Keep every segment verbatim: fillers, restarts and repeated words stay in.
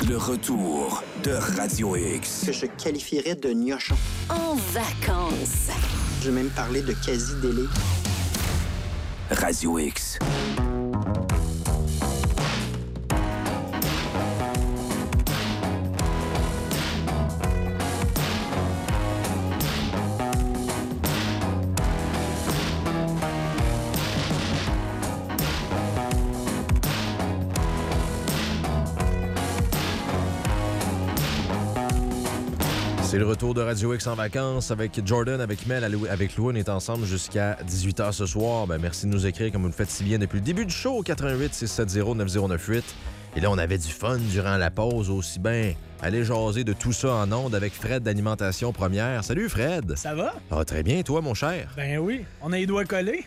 Le retour de Radio X. Que je qualifierais de gnochon. En vacances. Je vais même parler de quasi-délai. Radio X. C'est le retour de Radio X en vacances avec Jordan, avec Mel, avec Lou. On est ensemble jusqu'à dix-huit heures ce soir. Ben, merci de nous écrire comme vous le faites si bien depuis le début du show au quatre-vingt-huit six sept zéro neuf zéro neuf huit. Et là, on avait du fun durant la pause aussi bien. Aller jaser de tout ça en ondes avec Fred d'Alimentation Première. Salut Fred! Ça va? Ah, très bien, toi mon cher? Ben oui, on a les doigts collés.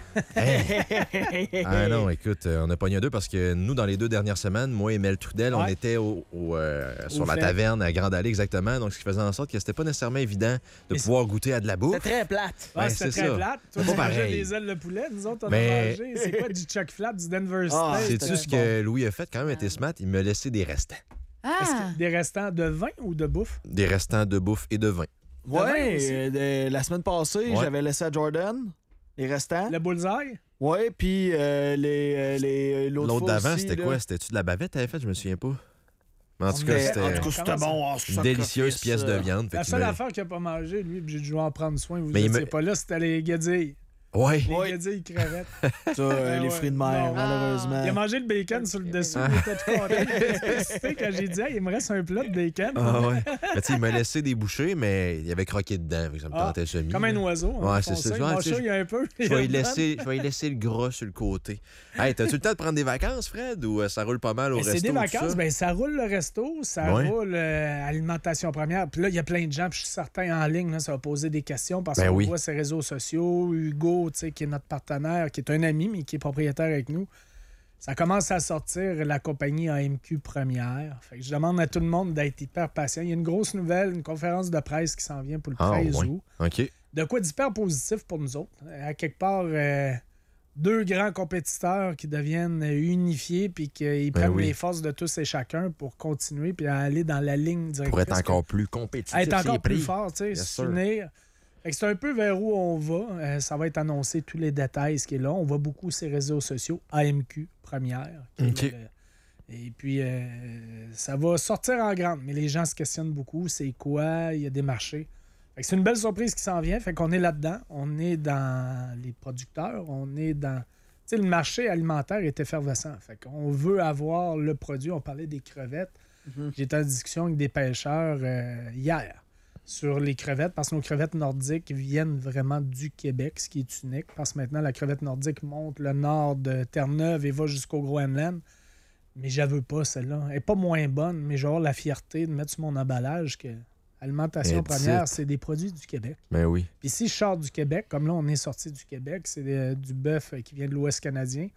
Hey. Ah non, écoute, on a pogné deux parce que nous, dans les deux dernières semaines, moi et Mel Trudel, ouais. on était au, au, euh, sur au la fait. taverne à Grande Allée exactement. Donc, ce qui faisait en sorte que c'était pas nécessairement évident de Mais pouvoir goûter à de la bouffe. C'était très plate. Ouais, ben, c'était très ça. plate. Toi, tu mangeais des ailes de poulet. Nous autres, on Mais... a mangé. C'est quoi du chuck flap, du Denver steak? Ah, sais-tu ce que Louis a fait quand même était smart? Il m'a laissé des restants. Ah. Des restants de vin ou de bouffe? Des restants de bouffe et de vin. Ouais, euh, la semaine passée, ouais. j'avais laissé à Jordan les restants. Le bullseye? Ouais, puis euh, les, les, l'autre, l'autre d'avant, aussi, c'était là. quoi? C'était-tu de la bavette que t'avais faite? Je me souviens pas. Mais en tout Mais, cas, c'était, en tout cas, c'était bon. Oh, une délicieuse pièce de viande. La seule affaire qu'il n'a pas mangé, lui, puis j'ai dû en prendre soin. Vous n'étiez me... pas là, c'était les guédilles. Ouais. Les ouais. guédilles crevettes. Ça, euh, les fruits de mer, non. malheureusement. Il a mangé le bacon sur le dessous. Ah. Il était tout content. Quand j'ai dit, hey, il me reste un plat de bacon. Ah ouais. Mais tu sais, il m'a laissé des bouchées, mais il avait croqué dedans. Ça me ah, tentait semi. Comme un oiseau. Ouais, hein, c'est ça. Mon chat, il y a un peu. Je vais, y laisser, je vais y laisser le gras sur le côté. Hey, t'as-tu le temps de prendre des vacances, Fred, ou euh, ça roule pas mal au mais resto? C'est des vacances, ça? Ben ça roule le resto, ça ouais. roule euh, Alimentation Première. Puis là, il y a plein de gens, puis je suis certain en ligne, là, ça va poser des questions parce ben qu'on oui. voit ses réseaux sociaux. Hugo, tu sais, qui est notre partenaire, qui est un ami, mais qui est propriétaire avec nous. Ça commence à sortir la compagnie A M Q Première. Fait que je demande à tout le monde d'être hyper patient. Il y a une grosse nouvelle, une conférence de presse qui s'en vient pour le treize ah, ouais. août. OK. De quoi d'hyper positif pour nous autres. À quelque part, euh, deux grands compétiteurs qui deviennent unifiés puis qu'ils prennent ben oui. les forces de tous et chacun pour continuer puis aller dans la ligne directrice. Pour être encore plus compétitif. Être encore plus fort, tu sais, s'unir. C'est un peu vers où on va. Euh, ça va être annoncé tous les détails, ce qui est là. On voit beaucoup ces réseaux sociaux. A M Q Première. Okay. Le... Et puis, euh, ça va sortir en grande. Mais les gens se questionnent beaucoup. C'est quoi? Il y a des marchés. Fait que c'est une belle surprise qui s'en vient. Fait qu'on est là-dedans. On est dans les producteurs. On est dans... Tu sais, le marché alimentaire est effervescent. Fait qu'on veut avoir le produit. On parlait des crevettes. Mm-hmm. J'étais en discussion avec des pêcheurs euh, hier sur les crevettes, parce que nos crevettes nordiques viennent vraiment du Québec, ce qui est unique, parce que maintenant, la crevette nordique monte le nord de Terre-Neuve et va jusqu'au Groenland. Mais je la veux pas, celle-là. Elle n'est pas moins bonne, mais j'ai la fierté de mettre sur mon emballage que Alimentation Première, c'est des produits du Québec. Ben oui. Puis si je sors du Québec, comme là, on est sorti du Québec, c'est de, du bœuf qui vient de l'Ouest canadien,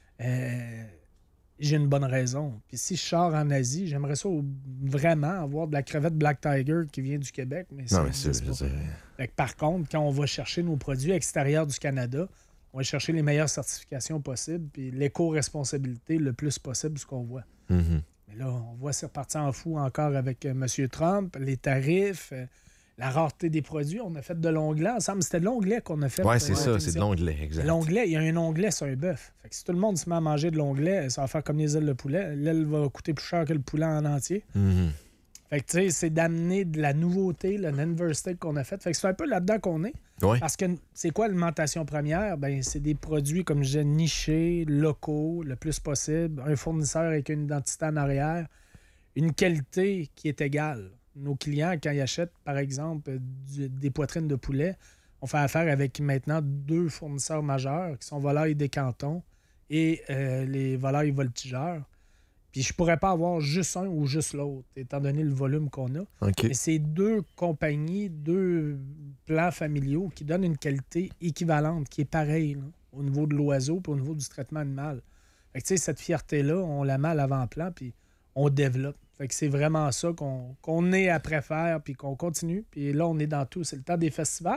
euh, j'ai une bonne raison. Puis si je sors en Asie, j'aimerais ça vraiment avoir de la crevette Black Tiger qui vient du Québec. Mais non, mais c'est... c'est fait que par contre, quand on va chercher nos produits extérieurs du Canada, on va chercher les meilleures certifications possibles puis l'éco-responsabilité le plus possible, ce qu'on voit. Mm-hmm. Mais là, on voit c'est reparti en fou encore avec euh, M. Trump, les tarifs, euh, la rareté des produits. On a fait de l'onglet ensemble. C'était de l'onglet qu'on a fait. Oui, c'est ça, c'est de l'onglet, exact. L'onglet, il y a un onglet sur un bœuf. Fait que si tout le monde se met à manger de l'onglet, ça va faire comme les ailes de poulet. L'aile va coûter plus cher que le poulet en entier. Mm-hmm. Fait que tu sais, c'est d'amener de la nouveauté, le Denver steak qu'on a fait. Fait que c'est un peu là-dedans qu'on est. Ouais. Parce que c'est quoi l'alimentation première? Ben, c'est des produits, comme je disais, nichés, locaux, le plus possible. Un fournisseur avec une identité en arrière. Une qualité qui est égale. Nos clients, quand ils achètent, par exemple, du, des poitrines de poulet, on fait affaire avec maintenant deux fournisseurs majeurs qui sont Volailles des Cantons et euh, les Volailles Voltigeurs. Puis je pourrais pas avoir juste un ou juste l'autre, étant donné le volume qu'on a. Okay. Mais c'est deux compagnies, deux plans familiaux qui donnent une qualité équivalente, qui est pareille là, au niveau de l'oiseau et au niveau du traitement animal. Fait que tu sais, cette fierté-là, on la met à l'avant-plan puis on développe. Fait que c'est vraiment ça qu'on, qu'on est après faire puis qu'on continue. Puis là, on est dans tout. C'est le temps des festivals.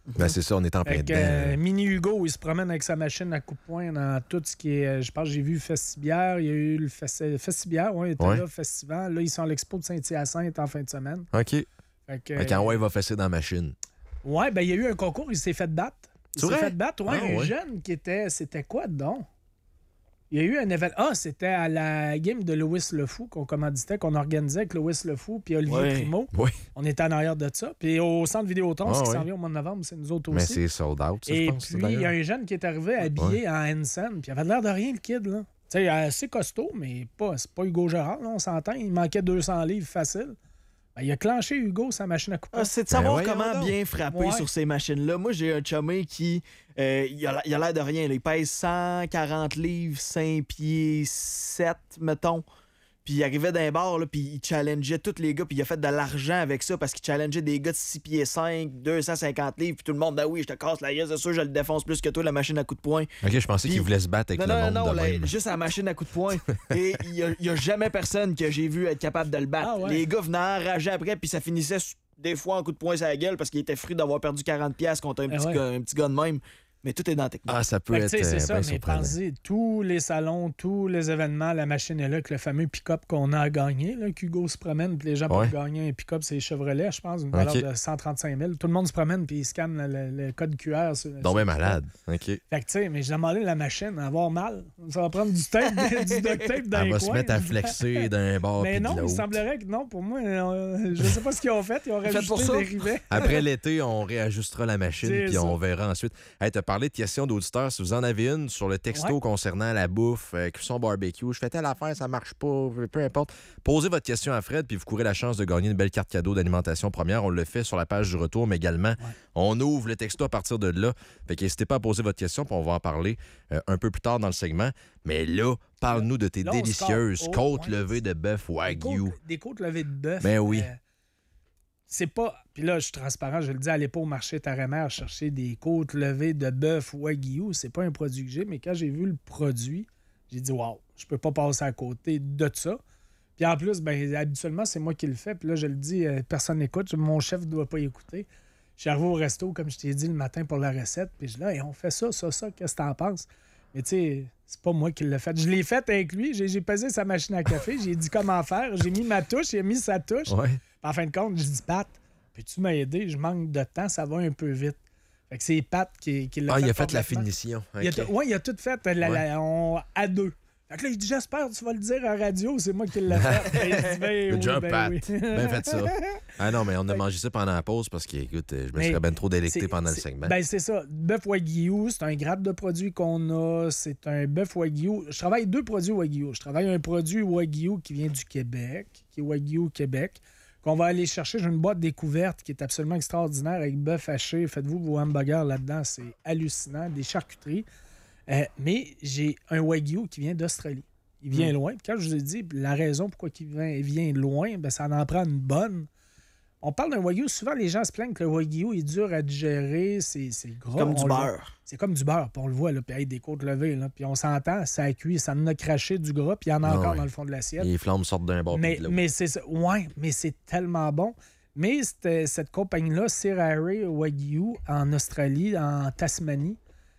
Ben, c'est ça, on est en plein Fait que, dedans. euh, Mini Hugo, il se promène avec sa machine à coup de poing dans tout ce qui est. euh, Je pense que j'ai vu Festibière, il y a eu le festi- Festibière, oui, il était Ouais. là, Festival. Là, ils sont à l'expo de Saint-Hyacinthe en fin de semaine. OK. Fait que, Fait qu'en ouais, il va fesser dans la machine. ouais, ben il y a eu un concours, il s'est fait battre. Il C'est s'est vrai? fait battre, ouais, Ah, un ouais. jeune qui était. C'était quoi donc? Il y a eu un événement. Ah, c'était à la game de Louis Le Fou qu'on commanditait, qu'on organisait avec Louis Le Fou puis Olivier Ouais. Primo. Oui. On était en arrière de ça. Puis au centre Vidéotron, Ah, ce qui ouais. s'en vient au mois de novembre, c'est nous autres Mais aussi. c'est sold out, ça, je Et pense. puis, il y a un jeune qui est arrivé habillé en Hansen, puis il avait l'air de rien, le kid, là. Tu sais, assez costaud, mais pas, c'est pas Hugo Gérard, là, on s'entend. Il manquait deux cents livres facile. Ben, il a clenché Hugo sa machine à couper. Ah, c'est de savoir Ben, voyons comment donc. bien frapper Ouais. sur ces machines-là. Moi, j'ai un chumé qui. euh, il a il a l'air de rien. là. Il pèse cent quarante livres, cinq pieds sept, mettons. Puis il arrivait d'un bar, là, puis il challengeait tous les gars, puis il a fait de l'argent avec ça parce qu'il challengeait des gars de six pieds cinq, deux cent cinquante livres, puis tout le monde, ben oui, je te casse la gueule, c'est sûr, je le défonce plus que toi, la machine à coups de poing. OK, je pensais Puis- qu'il voulait se battre avec Non, le non, monde non, de la- même. juste à la machine à coups de poing. Et il y a, il y a jamais personne que j'ai vu être capable de le battre. Ah ouais. Les gars venaient enrager après, puis ça finissait su- des fois en coup de poing sur la gueule parce qu'il était fru d'avoir perdu quarante piastres contre un Ah petit, ouais. gars, un petit gars de même. Mais tout est dans la technique. Ah, ça peut Fait que, être tu sais, c'est euh, ça, bien mais surprenant. pensez, tous les salons, tous les événements, la machine est là, avec le fameux pick-up qu'on a à gagner, là, qu'Hugo se promène, puis les gens Ouais. peuvent gagner un pick-up, c'est Chevrolet, je pense, une valeur Ok. de cent trente-cinq mille. Tout le monde se promène, puis ils scannent le, le- le code Q R. Sur, Donc, sur ben le malade. OK. Fait que, tu sais, mais j'ai demandé la machine à avoir mal. Ça va prendre du tape, du duct tape dans Elle les va coins. se mettre à flexer d'un bord Mais puis de non, il l'autre. semblerait que non, pour moi, euh, je sais pas ce qu'ils ont fait. Ils ont Faites pour ça. rajouté des rivets. Après l'été, on réajustera la machine C'est puis ça. on verra ensuite. Hey, t'as parlé de questions d'auditeurs. Si vous en avez une sur le texto Ouais. concernant la bouffe, euh, cuisson barbecue, je fais telle affaire, ça marche pas, peu importe. Posez votre question à Fred puis vous courez la chance de gagner une belle carte cadeau d'alimentation première. On le fait sur la page du retour, mais également, on ouvre le texto à partir de là. Fait qu'hésitez pas à poser votre question puis on va en parler euh, un peu plus tard dans le segment. Mais là, parle-nous de tes Là, on délicieuses score. côtes Oh, ouais. levées de bœuf Des Wagyu. côtes, des côtes levées de bœuf. Ben oui. euh, c'est pas. Puis là, je suis transparent, je le dis, allez pas au marché Taremer chercher des côtes levées de bœuf Wagyu. C'est pas un produit que j'ai, mais quand j'ai vu le produit, j'ai dit, waouh, je peux pas passer à côté de ça. Puis en plus, ben, habituellement, c'est moi qui le fais. Puis là, je le dis, euh, personne n'écoute. Mon chef ne doit pas écouter. Je suis arrivé au resto, comme je t'ai dit le matin pour la recette. Puis je dis, là, hey, on fait ça, ça, ça. Qu'est-ce que t'en penses? Mais tu sais, c'est pas moi qui l'ai fait. Je l'ai fait avec lui. J'ai, j'ai pesé sa machine à café. J'ai dit comment faire. J'ai mis ma touche. Il a mis sa touche. Ouais. En fin de compte, je dis, Pat, peux-tu m'aider? Je manque de temps. Ça va un peu vite. Fait que c'est Pat qui, qui l'a Ah, fait. il a fait la complètement. finition. Il a OK. tout- ouais, il a tout fait la- la- on- à deux. Fait que là, il dit, j'espère que tu vas le dire à la radio, c'est moi qui l'ai fait. Et il dit, ben Good oui, job, ben Pat. oui. Bien fait ça. Ah non, mais on a mangé ça pendant la pause parce que, écoute, je me Mais serais bien trop délecté c'est- pendant le c'est- segment. Ben, c'est ça. Bœuf Wagyu, c'est un grade de produits qu'on a. C'est un bœuf Wagyu. Je travaille deux produits Wagyu. Je travaille un produit Wagyu qui vient du Québec, qui est Wagyu Québec, qu'on va aller chercher. J'ai une boîte découverte qui est absolument extraordinaire avec bœuf haché. Faites-vous vos hamburgers là-dedans. C'est hallucinant. Des charcuteries. Euh, mais j'ai un Wagyu qui vient d'Australie. Il vient Mm. loin. Puis quand je vous ai dit la raison pourquoi il vient, il vient loin, ben, ça en prend une bonne. On parle d'un Wagyu, souvent les gens se plaignent que le Wagyu est dur à digérer, c'est, c'est gras. Comme on du le voit. beurre. C'est comme du beurre, puis on le voit, là, puis hey, des côtes levées, là, puis on s'entend, ça cuit, ça en a craché du gras, puis il y en a Ah encore ouais. dans le fond de l'assiette. Les flammes sortent d'un bord Mais, puis de l'autre. mais c'est ça. Ouais, mais c'est tellement bon. Mais cette, cette compagnie-là, Sirare Wagyu, en Australie, en Tasmanie,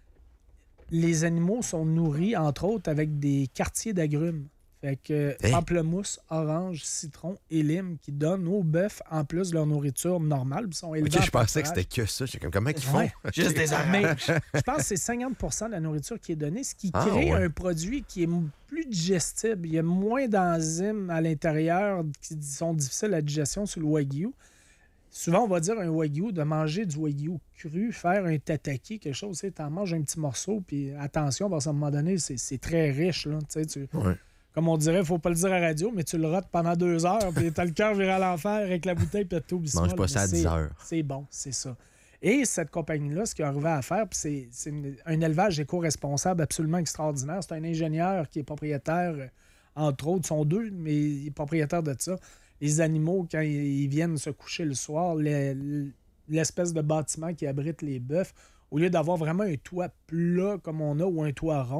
les animaux sont nourris, entre autres, avec des quartiers d'agrumes. Fait que Hey. pamplemousse, orange, citron et lime qui donnent aux bœufs, en plus de leur nourriture normale. Puis ils sont élevés OK, en je pensais que pâturage. c'était que ça. J'étais comme, comment ils font? Ouais. Juste des Mais oranges. je pense que c'est cinquante pour cent de la nourriture qui est donnée, ce qui Ah, crée ouais. un produit qui est m- plus digestible. Il y a moins d'enzymes à l'intérieur qui sont difficiles à digestion sur le Wagyu. Souvent, on va dire un Wagyu, de manger du Wagyu cru, faire un tataki, quelque chose, tu sais, t'en manges un petit morceau, puis attention, parce qu'à un moment donné, c'est, c'est très riche, là, tu sais, tu- Ouais. comme on dirait, faut pas le dire à la radio, mais tu le rotes pendant deux heures, puis t'as le cœur viré à l'enfer avec la bouteille, puis tout. Mange pas ça à dix heures. C'est bon, c'est ça. Et cette compagnie-là, ce qu'ils arrivé à faire, puis c'est, c'est une- un élevage éco-responsable absolument extraordinaire. C'est un ingénieur qui est propriétaire, euh, entre autres, sont deux, mais il est propriétaire de ça. Les animaux, quand ils viennent se coucher le soir, le- l'espèce de bâtiment qui abrite les bœufs, au lieu d'avoir vraiment un toit plat comme on a ou un toit rond,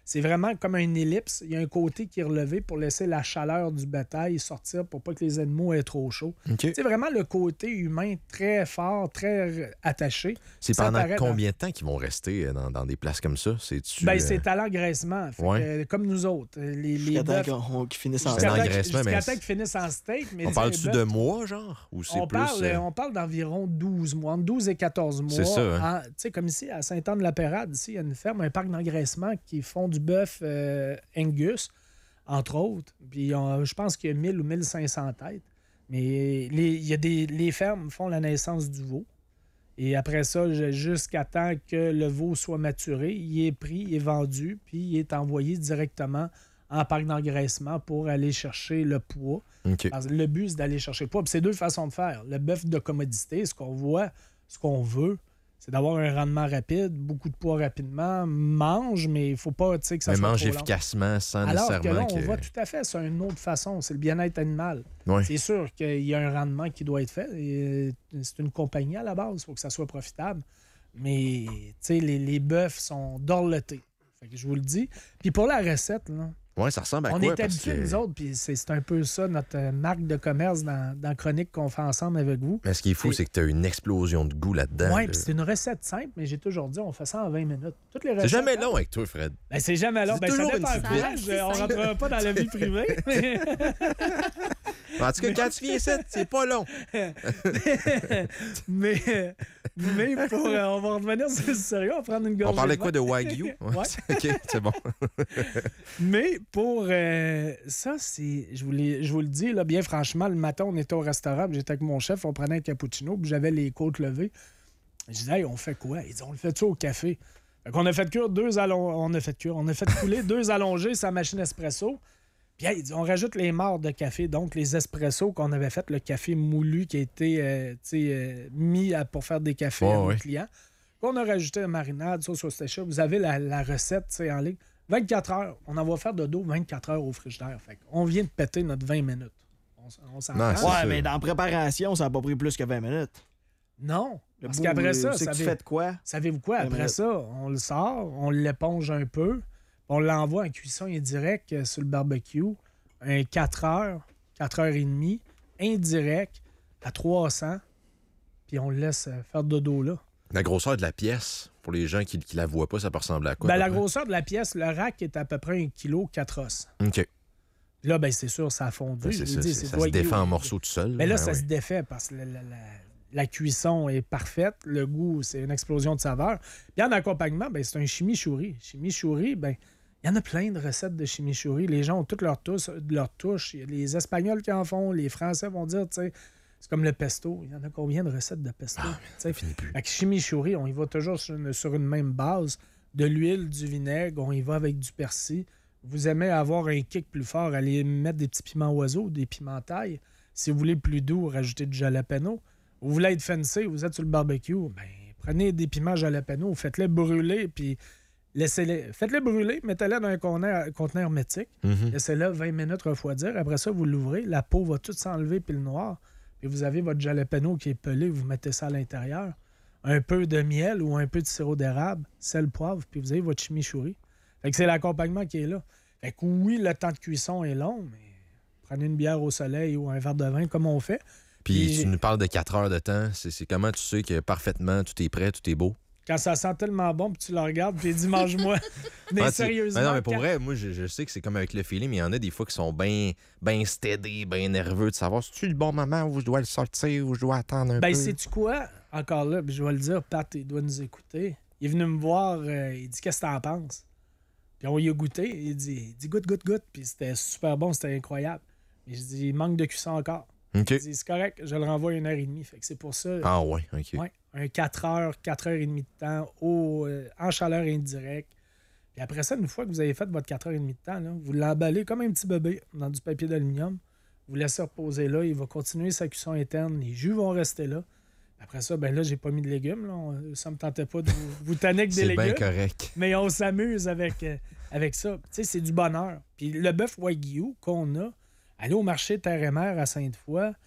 C'est vraiment comme une ellipse. Il y a un côté qui est relevé pour laisser la chaleur du bétail sortir pour pas que les animaux aient trop chaud. OK. C'est vraiment le côté humain très fort, très attaché. C'est Ça pendant apparaît dans- combien de temps qu'ils vont rester dans, dans des places comme ça? C'est-tu, Ben, euh, c'est à l'engraissement. Fait ouais. que, euh, comme nous autres. Les, les Jusqu'à temps bœufs- qu'on- qu'ils finissent en C'est jusqu'à un temps- engraissement, jusqu'à mais temps qu'ils finissent en steak. Mais On les parle-tu bœufs- de mois, genre? Ou c'est On plus... parle, euh, on parle d'environ douze mois, entre douze et quatorze mois. C'est ça, hein? En- Tu sais, comme ici, à Saint-Anne-de-la-Pérade, ici, il y a une ferme, un parc d'engraissement qui font du bœuf euh, Angus, entre autres. Puis on- je pense qu'il y a mille ou mille cinq cents têtes. Mais les, il y a des, les fermes font la naissance du veau. Et après ça, je- jusqu'à temps que le veau soit maturé, il est pris, il est vendu, puis il est envoyé directement en parc d'engraissement pour aller chercher le poids. OK. Parce que le but, c'est d'aller chercher le poids. Puis c'est deux façons de faire. Le bœuf de commodité, ce qu'on voit, ce qu'on veut, c'est d'avoir un rendement rapide, beaucoup de poids rapidement, mange, mais il ne faut pas tu sais, que ça Mais soit mange trop long. efficacement sans Alors que nécessairement là, on que... voit tout à fait, c'est une autre façon. C'est le bien-être animal. Ouais. C'est sûr qu'il y a un rendement qui doit être fait. Et c'est une compagnie à la base, il faut que ça soit profitable. Mais tu sais, les, les bœufs sont dorlotés. Fait que je vous le dis. Puis pour la recette, là, Ouais, ça ressemble à on quoi? est Parce habitués, que- nous autres, puis c'est, c'est un peu ça, notre euh, marque de commerce dans, dans Chronique qu'on fait ensemble avec vous. Mais ce qui est fou, C'est- c'est que tu as une explosion de goût là-dedans. Oui, là. puis c'est une recette simple, mais j'ai toujours dit, on fait ça en vingt minutes. Toutes les C'est recettes, jamais hein? long avec toi, Fred. Ben, c'est jamais long. C'est Ben, ça toujours dépend une du petite âge. bite. On rentrera pas dans la vie privée. mais- En tout cas, quand tu viens ici, c'est pas long. mais, mais pour, euh, on va revenir sur le sérieux, on va prendre une gorgée On parlait de quoi de vin. Wagyu? Ouais. OK, c'est bon. Mais pour euh, ça, c'est. Je vous, l'ai- je vous le dis, là, bien franchement, le matin, on était au restaurant, puis j'étais avec mon chef, on prenait un cappuccino, puis j'avais les côtes levées. Je disais, hey, on fait quoi? Il dit, on le fait-tu au café? Fait qu'on a fait cuire deux allongés. On a fait cuire. On a fait couler deux allongés sur la machine espresso. Puis hey, il dit, on rajoute les marcs de café, donc les espressos qu'on avait fait, le café moulu qui a été euh, tu sais, euh, mis à- pour faire des cafés Ouais, à nos ouais. clients. Qu'on a rajouté la marinade, sauce worcestershire. Vous avez la, la recette tu sais, en ligne. vingt-quatre heures. On en va faire de dos vingt-quatre heures au frigidaire. Fait on vient de péter notre vingt minutes. On, s- on s'entend? Non, c'est Ouais, ça. mais dans la préparation, ça n'a pas pris plus que vingt minutes. Non. Le Parce bout, qu'après ça, c'est que tu savez- fais de quoi? savez-vous quoi? vingt Après minutes. ça, on le sort, on l'éponge un peu, puis on l'envoie en cuisson indirect euh, sur le barbecue, un quatre heures, quatre heures et demie, indirect, à trois cents, puis on le laisse euh, faire dodo là. La grosseur de la pièce, pour les gens qui ne la voient pas, ça peut ressembler à quoi? Ben, à peu la près? grosseur de la pièce, le rack est à peu près un kilo quatre os. OK. Là, ben c'est sûr, ça a fondu. Ben, je c'est vous ça, dis, c'est- c'est ça se Wagyu. défait en morceaux tout seul. Mais là, Ben ça ouais. se défait parce que la, la- la- la cuisson est parfaite. Le goût, c'est une explosion de saveur. Puis en accompagnement, ben, c'est un chimichurri. Chimichurri, ben, il y en a plein de recettes de chimichurri. Les gens ont toutes leurs touches. Leur touche. Il y a les Espagnols qui en font. Les Français vont dire, tu sais, c'est comme le pesto. Il y en a combien de recettes de pesto? Ah, Tu sais, finit plus. avec chimichurri, on y va toujours sur une, sur une même base. De l'huile, du vinaigre, on y va avec du persil. Vous aimez avoir un kick plus fort, allez mettre des petits piments oiseaux, des piments taille. Si vous voulez plus doux, rajoutez du jalapeno. Vous voulez être fancy, vous êtes sur le barbecue, ben, prenez des piments jalapeno, faites-les brûler, puis laissez-les. Faites-les brûler, mettez-les dans un conteneur, conteneur hermétique, Mhm. laissez-les vingt minutes refroidir. Après ça, vous l'ouvrez, la peau va toute s'enlever, puis le noir. Puis vous avez votre jalapeno qui est pelé, vous mettez ça à l'intérieur. Un peu de miel ou un peu de sirop d'érable, sel, poivre, puis vous avez votre chimichurri. Fait que c'est l'accompagnement qui est là. Fait que oui, le temps de cuisson est long, mais prenez une bière au soleil ou un verre de vin comme on fait. Puis Puis- tu nous parles de quatre heures de temps. C'est c'est comment tu sais que parfaitement tout est prêt, tout est beau? Quand ça sent tellement bon, puis tu le regardes, puis tu dis mange-moi. Mais Ah, tu- sérieusement. Mais non, mais pour quand- vrai, moi, je, je sais que c'est comme avec le feeling, mais il y en a des fois qui sont bien ben steady, bien nerveux de savoir si tu le bon moment où je dois le sortir, où je dois attendre un Ben, peu. sais-tu quoi? Encore là, puis je vais le dire, Pat, il doit nous écouter. Il est venu me voir, euh, il dit qu'est-ce que t'en penses? Puis on y a goûté, il dit, il dit goûte, goûte, goûte. Puis c'était super bon, c'était incroyable. Mais je dis, il manque de cuisson encore. OK. Il dit, c'est correct, je le renvoie à une heure et demie. Fait que c'est pour ça. Ah ouais, OK. Ouais, un quatre heures, quatre heures et demie de temps au, euh, en chaleur indirecte. Puis après ça, une fois que vous avez fait votre quatre heures et demie de temps, là, vous l'emballez comme un petit bébé dans du papier d'aluminium. Vous laissez reposer là. Il va continuer sa cuisson interne. Les jus vont rester là. Après ça, ben là, j'ai pas mis de légumes. Là. On- ça me tentait pas de vous, vous tanner avec des C'est bien légumes. correct. Mais on s'amuse avec, euh, avec ça. Tu sais, c'est du bonheur. Puis le bœuf Wagyu qu'on a, aller au marché Terre et Mer à Sainte-Foy,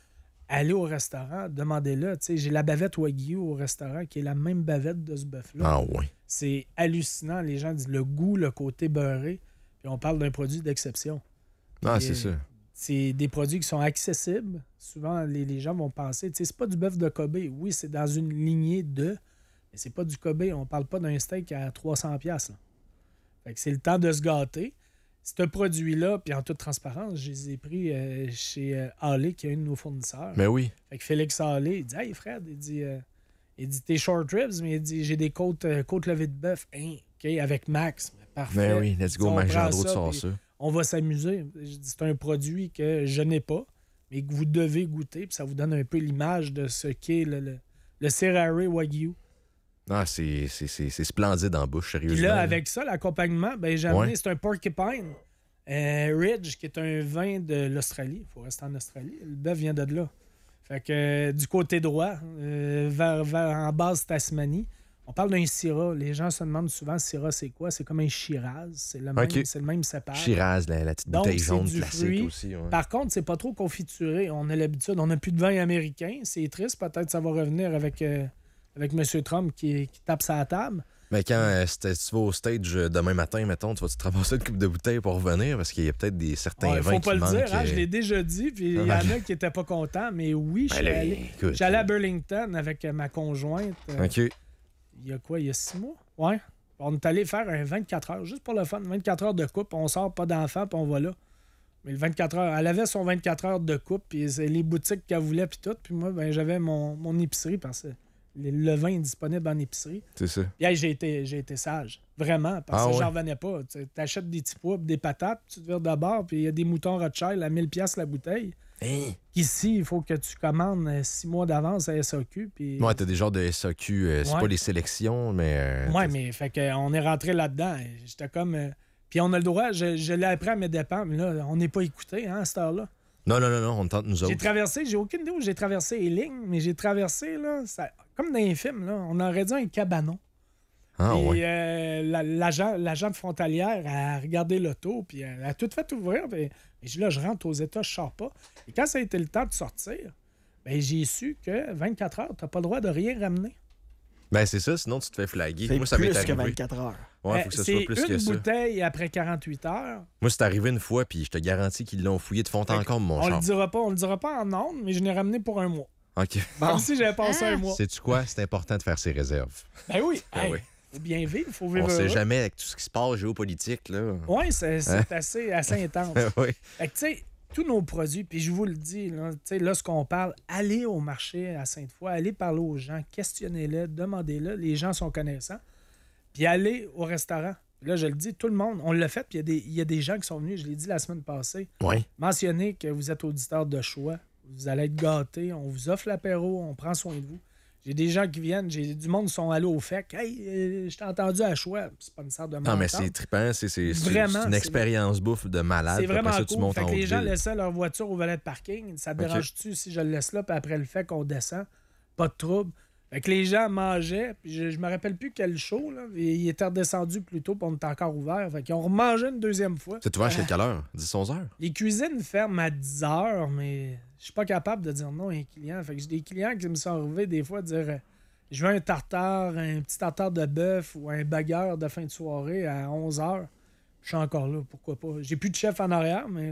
allez au restaurant, demandez-le. Tu sais, j'ai la bavette Wagyu au restaurant qui est la même bavette de ce bœuf-là. Ah oui. C'est hallucinant. Les gens disent le goût, le côté beurré. Puis on parle d'un produit d'exception. Ah, Puis, c'est euh, ça. C'est des produits qui sont accessibles. Souvent, les, les gens vont penser, tu sais, c'est pas du bœuf de Kobe. Oui, c'est dans une lignée de, mais c'est pas du Kobe. On parle pas d'un steak à trois cents dollars. Là. Fait que c'est le temps de se gâter. Ce produit-là, puis en toute transparence, je les ai pris euh, chez euh, Hallé, qui est un de nos fournisseurs. Mais oui. Fait que Félix Hallé, il dit « Hey Fred, il dit, euh, il dit t'es short ribs, mais il dit j'ai des côtes, euh, côtes levées de bœuf. Hein, OK, avec Max. Parfait. Mais oui, let's go, On Max prend Gendreau, tu ça, sors puis ça. On va s'amuser. Je dis, c'est un produit que je n'ai pas, mais que vous devez goûter, puis ça vous donne un peu l'image de ce qu'est le, le, le Serrare Wagyu. Ah, c'est, c'est, c'est, c'est splendide en bouche, sérieusement. Puis là, avec ça, l'accompagnement, ben, j'ai amené, Ouais. c'est un Porcupine euh, Ridge, qui est un vin de l'Australie. Il faut rester en Australie. Le bœuf vient de là. Fait que euh, du côté droit, euh, vers, vers, en base Tasmanie, on parle d'un Syrah. Les gens se demandent souvent Syrah, c'est quoi? C'est comme un Shiraz. C'est le même, OK. c'est le même cépage. Shiraz, la, la petite Donc, bouteille c'est jaune du classique fruit. aussi. Ouais. Par contre, c'est pas trop confituré. On a l'habitude. On n'a plus de vin américain. C'est triste. Peut-être que ça va revenir avec, euh, avec M. Trump qui, qui tape sa table. Mais quand euh, si t'es- tu vas au stage euh, demain matin, mettons, tu vas te ramasser une coupe de bouteilles pour revenir parce qu'il y a peut-être des certains Il vins faut qui pas le manquent. dire. Hein, euh, je l'ai déjà dit. Puis il y en a qui n'étaient pas contents. Mais oui, je Ben suis là, allé, écoute, je suis allé à Burlington avec euh, ma conjointe. euh, OK. Il y a quoi? Il y a six mois? Ouais. On est allé faire un vingt-quatre heures, juste pour le fun. vingt-quatre heures de coupe. On sort pas d'enfant, puis on va là. Mais le vingt-quatre heures, elle avait son vingt-quatre heures de coupe, puis c'est les boutiques qu'elle voulait, puis tout. Puis moi, ben, j'avais mon, mon épicerie, parce que le, le vin est disponible en épicerie. C'est ça. Puis hey, j'ai été, j'ai été sage. Vraiment, parce Ah que ouais? j'en revenais pas. Tu achètes des petits pois, puis des patates, tu te vires de bord, puis il y a des moutons Rothschild à mille dollars la bouteille. Hein? Ici, il faut que tu commandes euh, six mois d'avance à S A Q. Puis... Ouais, t'as des genres de S A Q. euh, c'est Ouais. pas les sélections, mais. euh, Ouais, t'as- mais fait que, on est rentré là-dedans. et J'étais comme. euh, Puis on a le droit, je, je l'ai appris à mes dépens, mais là, on n'est pas écouté hein, à cette heure-là. Non, non, non, non, on tente nous J'ai autres. traversé, j'ai aucune idée où j'ai traversé les lignes, mais j'ai traversé, là, ça- comme dans les films, là, on aurait dit un cabanon. Ah, Puis ouais. euh, la- l'agent, l'agent de frontalière a regardé l'auto, puis elle a tout fait ouvrir. Puis, et je dis là, je rentre aux États, je sors pas. Et quand ça a été le temps de sortir, ben, j'ai su que vingt-quatre heures, t'as pas le droit de rien ramener. Ben, c'est ça, sinon tu te fais flaguer. C'est Moi, ça m'est plus que arrivé. vingt-quatre heures. Ouais, Euh, faut que ça c'est soit plus une que ça. bouteille après quarante-huit heures. Moi, c'est arrivé une fois, puis je te garantis qu'ils l'ont fouillé de fond en comble, mon On le char. dira pas, on le dira pas en ondes, mais je l'ai ramené pour un mois. OK. Comme si j'avais passé un mois. Sais-tu quoi? C'est important de faire ses réserves. Ben oui, Ben hey, oui. faut bien vivre, faut vivre On sait heureux. jamais avec tout ce qui se passe géopolitique, là. Oui, c'est c'est Hein? assez, assez intense. oui. Fait que, tu sais, tous nos produits, puis je vous le dis, là, tu sais, là, ce qu'on parle, allez au marché à Sainte-Foy, allez parler aux gens, questionnez-les, demandez-les, les gens sont connaissants, puis allez au restaurant. Là, je le dis, tout le monde, on l'a fait, puis il y a des- il y, a des gens qui sont venus, je l'ai dit la semaine passée, Oui. mentionnez que vous êtes auditeur de choix, vous allez être gâtés, on vous offre l'apéro, on prend soin de vous. J'ai des gens qui viennent, j'ai du monde qui sont allés au F E C. Hey, euh, je t'ai entendu à choix. C'est pas une sorte de Non, mais menteur. c'est trippant. C'est, c'est, c'est- Vraiment, c'est une c'est- expérience bouffe de malade. C'est puis après vraiment ça, tu cool. montes Fait en que les haute gens ville. laissaient leur voiture au volet de parking. Ça te Ok. dérange-tu si je le laisse là, puis après le fait qu'on descend? Pas de trouble. Fait que les gens mangeaient, puis je, je me rappelle plus quel show, là. Ils étaient redescendus plus tôt, puis on était encore ouvert. Fait qu'ils ont remangé une deuxième fois. C'est ouvert jusqu'à quelle heure? dix onze heures? Les cuisines ferment à dix heures, mais je suis pas capable de dire non à un client. Fait que j'ai des clients qui me sont arrivés des fois à dire euh, je veux un tartare, un petit tartare de bœuf ou un burger de fin de soirée à onze heures. Je suis encore là, pourquoi pas. J'ai plus de chef en arrière, mais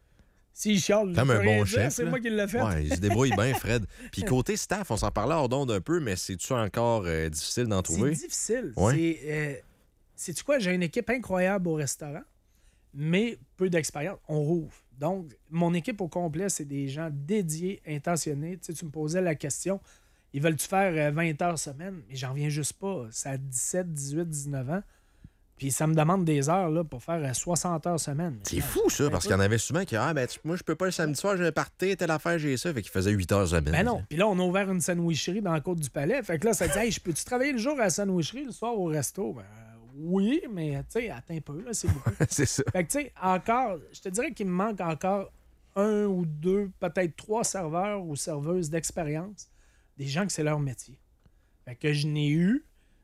s'il chiale, je Comme peux un rien bon dire, chef. c'est là. moi qui l'ai fait. Ouais, il se débrouille bien, Fred. Puis côté staff, on s'en parlait hors d'onde un peu, mais c'est-tu encore euh, difficile d'en C'est trouver? difficile. Ouais. C'est, euh, sais-tu quoi? J'ai une équipe incroyable au restaurant, mais peu d'expérience. On rouvre. Donc, mon équipe au complet, c'est des gens dédiés, intentionnés. Tu sais, tu me posais la question, ils veulent-tu faire euh, vingt heures semaine? Mais j'en viens juste pas. C'est à dix-sept, dix-huit, dix-neuf ans. Puis ça me demande des heures là, pour faire euh, soixante heures semaine. C'est fou, ça, parce qu'il y en avait souvent qui ah, ben, tu- moi, je peux pas le samedi soir, j'ai un party, telle affaire, j'ai ça. Fait qu'il faisait huit heures semaine. Ben non. Puis là, on a ouvert une sandwicherie dans la côte du Palais. Fait que là, ça dit, hey, je peux-tu travailler le jour à la sandwicherie, le soir au resto? Ben euh, oui, mais tu sais, attends un peu, là, c'est beaucoup. c'est ça. Fait que tu sais, encore, je te dirais qu'il me manque encore un ou deux, peut-être trois serveurs ou serveuses d'expérience, des gens que c'est leur métier. Fait que je n'ai eu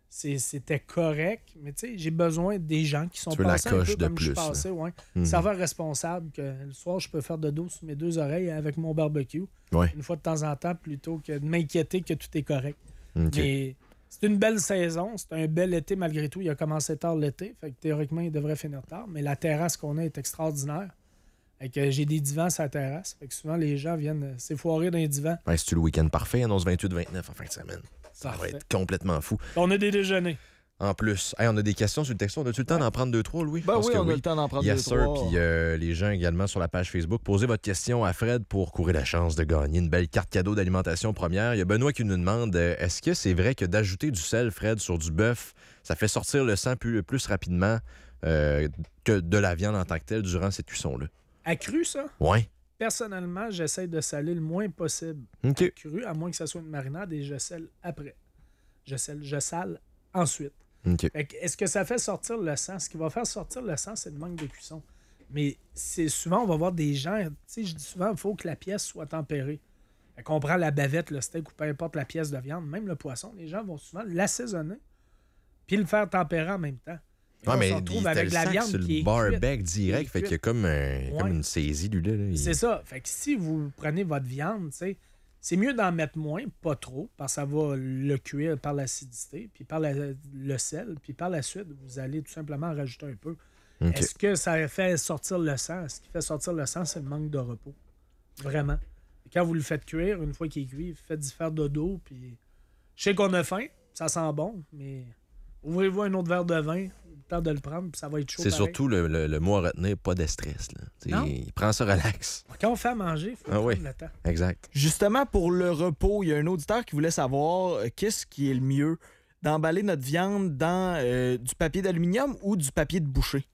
c'est, c'était correct. Mais tu sais, j'ai besoin des gens qui sont Tu veux la passés un peu coche de comme je suis plus, là. passé. Ouais. Mhm. Serveur responsable, que le soir, je peux faire de dos sur mes deux oreilles avec mon barbecue. Ouais. Une fois de temps en temps, plutôt que de m'inquiéter que tout est correct. OK. Mais c'est une belle saison. C'est un bel été malgré tout. Il a commencé tard l'été. Fait que théoriquement, il devrait finir tard. Mais la terrasse qu'on a est extraordinaire. Fait que j'ai des divans sur la terrasse. Fait que souvent, les gens viennent s'effoirer dans les divans. Ouais, c'est-tu le week-end parfait? Annonce vingt-huit vingt-neuf en fin de semaine. Ça va Parfait. être complètement fou. On a des déjeuners. En plus, hey, on a des questions sur le texto. On a-tu le temps d'en prendre deux, trois, Louis? Je Ben pense oui, que on a le temps d'en prendre Yes, deux, sir. trois. Puis euh, les gens également sur la page Facebook, posez votre question à Fred pour courir la chance de gagner une belle carte cadeau d'alimentation première. Il y a Benoît qui nous demande euh, est-ce que c'est vrai que d'ajouter du sel, Fred, sur du bœuf, ça fait sortir le sang plus, plus rapidement euh, que de la viande en tant que telle durant cette cuisson-là? À cru, ça? Ouais. Personnellement, j'essaie de saler le moins possible. OK. À cru, à moins que ça soit une marinade, et je sale après. Je sale, je sale ensuite. OK. Fait que, est-ce que ça fait sortir le sang? Ce qui va faire sortir le sang, c'est le manque de cuisson. Mais c'est souvent, on va voir des gens, tu sais, je dis souvent, il faut que la pièce soit tempérée. Fait qu'on prend la bavette, le steak ou peu importe la pièce de viande, même le poisson, les gens vont souvent l'assaisonner puis le faire tempérer en même temps. Et Ouais, on mais se il retrouve t'a avec le la sac viande sur qui le est barbecue cuite. direct, Qui est fait qu'il y a cuite. comme, un- Ouais. comme une saisie, lui. Là. Il- C'est ça. Fait que si vous prenez votre viande, tu sais, c'est mieux d'en mettre moins, pas trop, parce que ça va le cuire par l'acidité, puis par la- le sel, puis par la suite, vous allez tout simplement en rajouter un peu. OK. Est-ce que ça fait sortir le sang? Ce qui fait sortir le sang, c'est le manque de repos. Vraiment. Et quand vous le faites cuire, une fois qu'il est cuit, faites-y faire dodo, puis je sais qu'on a faim, ça sent bon, mais ouvrez-vous un autre verre de vin, le temps de le prendre, puis ça va être chaud C'est pareil. surtout le, le- le mot à retenir, pas de stress. Là. T'sais, Non. Il prend ça relax. Quand on fait à manger, il faut Ah prendre oui. le temps. Exact. Justement, pour le repos, il y a un auditeur qui voulait savoir euh, qu'est-ce qui est le mieux, d'emballer notre viande dans euh, du papier d'aluminium ou du papier de boucher?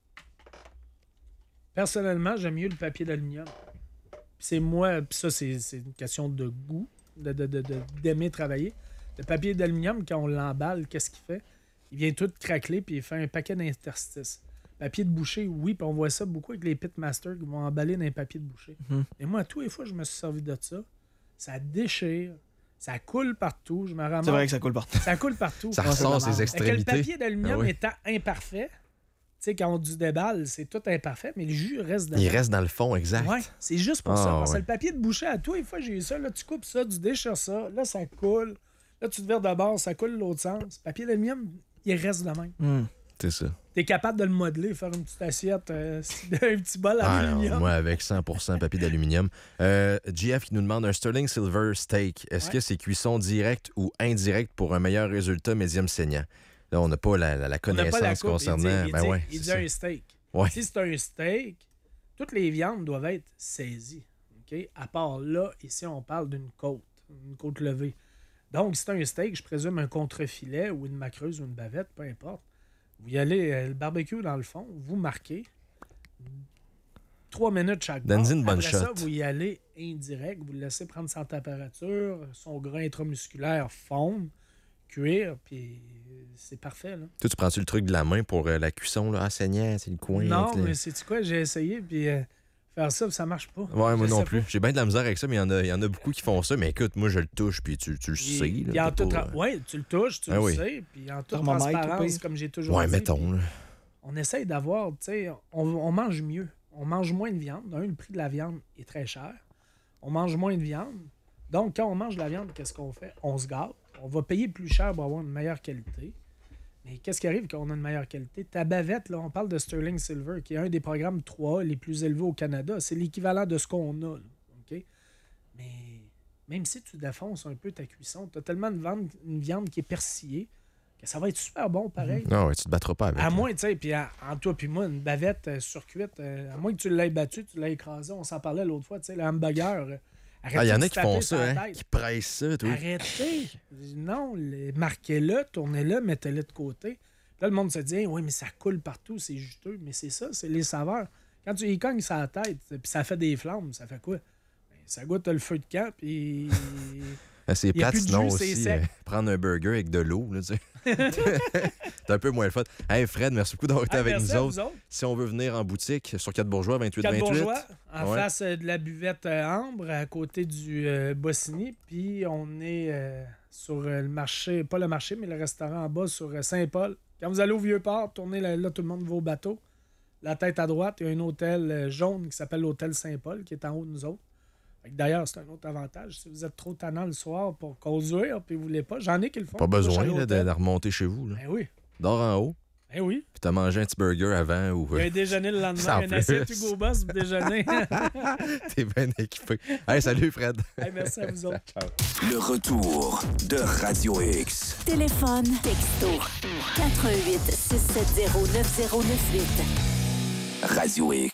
Personnellement, j'aime mieux le papier d'aluminium. Puis c'est moi, puis ça, c'est, c'est une question de goût, de, de- de- de- d'aimer travailler. Le papier d'aluminium, quand on l'emballe, qu'est-ce qu'il fait? Il vient tout craqueler, puis il fait un paquet d'interstices. Papier de boucher, oui, puis on voit ça beaucoup avec les pitmasters qui vont emballer dans les papiers de boucher. Mhm. Et moi, tous les fois, je me suis servi de ça. Ça déchire, ça coule partout. Je me ramasse. C'est vrai que ça coule partout. Ça coule partout. Ça Ouais, c'est ressort dommage. ses Fait que le extrémités. papier d'aluminium Ah oui. étant imparfait, tu sais, quand on du déballe, c'est tout imparfait, mais le jus reste dedans. Il reste dans le fond, exact. Ouais, c'est juste pour Ah, ça. Parce que ouais. le papier de boucher, à toi, une fois, j'ai eu ça. Là, tu coupes ça, tu déchires ça. Là, ça coule. Là, tu te vires de bord, ça coule l'autre sens. Papier d'aluminium, il reste de même. Hmm. C'est ça. T'es capable de le modeler, faire une petite assiette, euh, un petit bol Ah, d'aluminium. non, moi, avec cent pour cent papier d'aluminium. Euh, G F qui nous demande un Sterling Silver Steak. Est-ce Ouais. que c'est cuisson directe ou indirecte pour un meilleur résultat médium saignant? Là, on n'a pas la, la- la On n'a pas la connaissance coupe. concernant. Il dit, il ben dit- ouais, il c'est dit ça. un steak. Ouais. Si c'est un steak, toutes les viandes doivent être saisies. OK? À part là, ici, on parle d'une côte, une côte levée. Donc, si c'est un steak, je présume un contrefilet ou une macreuse ou une bavette, peu importe. Vous y allez, euh, le barbecue dans le fond, vous marquez trois minutes chaque bord. Donne-y une bonne Après ça, shot. vous y allez indirect, vous le laissez prendre sa température, son grain intramusculaire fondre, cuire, puis c'est parfait, là. Toi, tu prends-tu le truc de la main pour euh, la cuisson, là? Ah, saignant, c'est le coin. Non, avec le- mais c'est quoi, j'ai essayé, puis euh, faire ça, puis ça marche pas. Ouais, moi Je non sais plus. pas. J'ai bien de la misère avec ça, mais il y en a, il y en a beaucoup qui font ça. Mais écoute, moi, je le touche, puis tu, tu le Puis- sais. puis Là, en t'es toute pas, tra- ouais, tu le touches, tu Ah le oui. sais, puis en toute Thermomètre, au transparence, pire. comme j'ai toujours Ouais, dit. mettons. puis là. on essaye d'avoir, tu sais, on, on mange mieux. On mange moins de viande. D'un, le prix de la viande est très cher. On mange moins de viande. Donc, quand on mange de la viande, qu'est-ce qu'on fait? On se gâte. On va payer plus cher pour avoir une meilleure qualité. Mais qu'est-ce qui arrive quand on a une meilleure qualité? Ta bavette, là, on parle de Sterling Silver, qui est un des programmes trois A les plus élevés au Canada. C'est l'équivalent de ce qu'on a. Là, OK? Mais même si tu défonces un peu ta cuisson, tu as tellement de viande, une viande qui est persillée que ça va être super bon pareil. Non, ouais, tu te battras pas avec. À là. moins, tu sais, puis en en toi puis moi, une bavette euh, surcuite, euh, à moins que tu l'aies battue, tu l'as écrasée, on s'en parlait l'autre fois, tu sais, le hamburger. euh, arrêtez Ah, il y en de a se qui taper font sur ça, la hein? tête. Qui pressent ça, toi. Arrêtez! Non, le- marquez-le, tournez-le, mettez-le de côté. Là, le monde se dit, oui, mais ça coule partout, c'est juteux. Mais c'est ça, c'est les saveurs. Quand tu y cognes sur la tête, puis ça fait des flammes, ça fait quoi? Ben, ça goûte le feu de camp, puis. Ah, c'est Il y a plate, plus de sinon jus, c'est aussi. sec. euh, prendre un burger avec de l'eau, là, tu sais. C'est un peu moins le fun. Hey Fred, merci beaucoup d'avoir été Hey, avec merci nous à autres. vous autres. Si on veut venir en boutique sur quatre Bourgeois, vingt-huit Quatre vingt-huit. Bourgeois, en Ouais. face euh, de la buvette euh, Ambre, à côté du euh, Bossigny. Puis on est euh, sur euh, le marché, pas le marché, mais le restaurant en bas sur euh, Saint-Paul. Quand vous allez au Vieux-Port, tournez là, là, tout le monde va au bateau. La tête à droite, il y a un hôtel euh, jaune qui s'appelle l'hôtel Saint-Paul, qui est en haut de nous autres. Fait que d'ailleurs, c'est un autre avantage. Si vous êtes trop tannant le soir pour conduire, puis vous voulez pas, j'en ai qui le font. Pas Moi, je suis besoin à là, de, l'hôtel. de remonter chez vous. Là. Ben oui, Dors en haut, ben oui. puis t'as mangé un petit burger avant ou Il y a un déjeuner le Sans lendemain, un plus. assiette Hugo Boss pour déjeuner. t'es bien équipé. Hey, salut Fred. Hey, merci à vous autres. Le retour de Radio X. Téléphone, texto, quatre un huit, six sept zéro, neuf zéro neuf huit. Radio X.